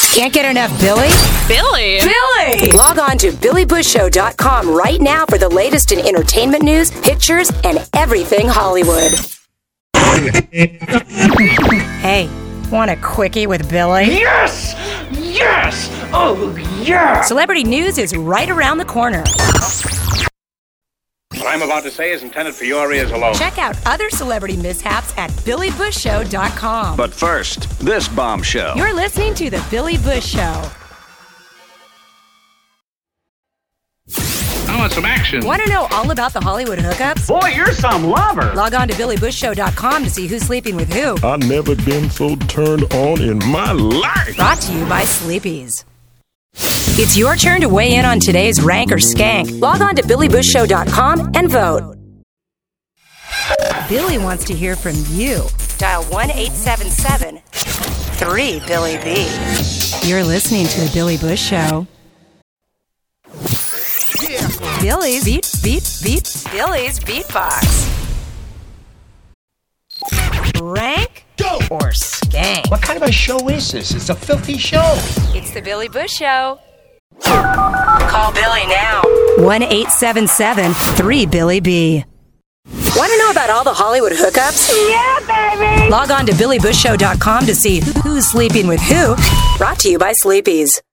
Can't get enough Billy? Billy? Billy! Log on to BillyBushShow.com right now for the latest in entertainment news, pictures, and everything Hollywood. Hey, want a quickie with Billy? Yes! Yes! Oh, yeah! Celebrity news is right around the corner. What I'm about to say is intended for your ears alone. Check out other celebrity mishaps at BillyBushShow.com. But first, this bombshell. You're listening to The Billy Bush Show. I want some action. Want to know all about the Hollywood hookups? Boy, you're some lover! Log on to BillyBushShow.com to see who's sleeping with who. I've never been so turned on in my life. Brought to you by Sleepy's. It's your turn to weigh in on today's rank or skank. Log on to BillyBushShow.com and vote. Billy wants to hear from you. Dial 1-877-3-BILLY-B. You're listening to The Billy Bush Show. Billy's Billy's Beatbox. Rank or skank? What kind of a show is this? It's a filthy show. It's the Billy Bush Show. Call Billy now. 1-877-3-BILLY-B. Want to know about all the Hollywood hookups? Yeah, baby! Log on to BillyBushShow.com to see who's sleeping with who. Brought to you by Sleepy's.